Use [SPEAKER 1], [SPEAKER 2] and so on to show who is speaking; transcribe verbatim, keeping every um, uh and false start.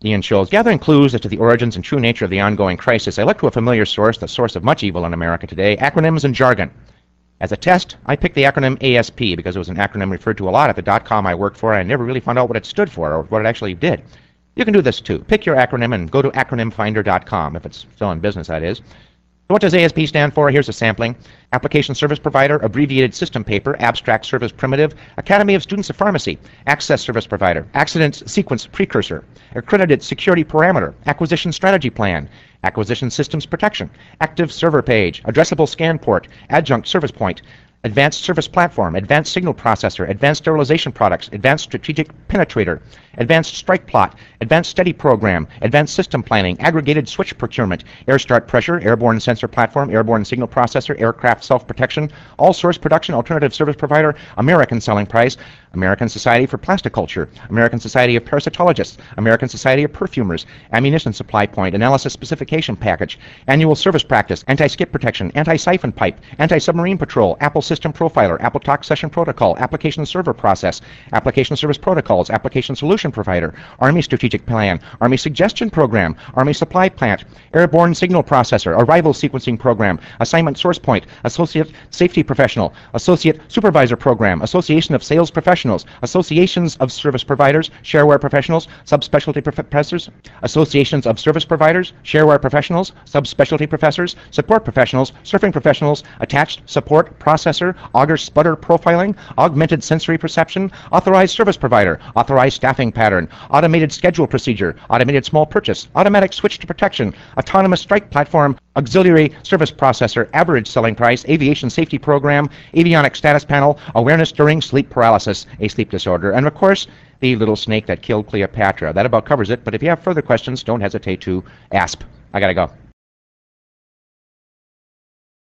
[SPEAKER 1] Ian Scholes. Gathering clues as to the origins and true nature of the ongoing crisis, I look to a familiar source, the source of much evil in America today, acronyms and jargon. As a test, I picked the acronym A S P because it was an acronym referred to a lot at the dot-com I worked for, and I never really found out what it stood for or what it actually did. You can do this too. Pick your acronym and go to acronym finder dot com, if it's still in business, that is. So what does A S P stand for? Here's a sampling. Application Service Provider, Abbreviated System Paper, Abstract Service Primitive, Academy of Students of Pharmacy, Access Service Provider, Accident Sequence Precursor, Accredited Security Parameter, Acquisition Strategy Plan, Acquisition Systems Protection, Active Server Page, Addressable Scan Port, Adjunct Service Point, Advanced Service Platform, Advanced Signal Processor, Advanced Sterilization Products, Advanced Strategic Penetrator, Advanced Strike Plot, Advanced Steady Program, Advanced System Planning, Aggregated Switch Procurement, Air Start Pressure, Airborne Sensor Platform, Airborne Signal Processor, Aircraft Self-Protection, All Source Production, Alternative Service Provider, American Selling Price, American Society for Plasticulture, American Society of Parasitologists, American Society of Perfumers, Ammunition Supply Point, Analysis Specification Package, Annual Service Practice, Anti-Skip Protection, Anti-Siphon Pipe, Anti-Submarine Patrol, Apple System Profiler, Apple Talk Session Protocol, Application Server Process, Application Service Protocols, Application Solution Provider, Army Strategic Plan, Army Suggestion Program, Army Supply Plant, Airborne Signal Processor, Arrival Sequencing Program, Assignment Source Point, Associate Safety Professional, Associate Supervisor Program, Association of Sales Professionals, Associations of Service Providers, Shareware Professionals, Subspecialty Professors, Associations of Service Providers, Shareware Professionals, Subspecialty Professors, Support Professionals, Surfing Professionals, Attached Support Processor, Auger Sputter Profiling, Augmented Sensory Perception, Authorized Service Provider, Authorized Staffing Pattern, Automated Schedule Procedure, Automated Small Purchase, Automatic Switch to Protection, Autonomous Strike Platform, Auxiliary Service Processor, Average Selling Price, Aviation Safety Program, Avionic Status Panel, Awareness During Sleep Paralysis, a sleep disorder, and of course, the little snake that killed Cleopatra. That about covers it, but if you have further questions, don't hesitate to ask. I gotta go.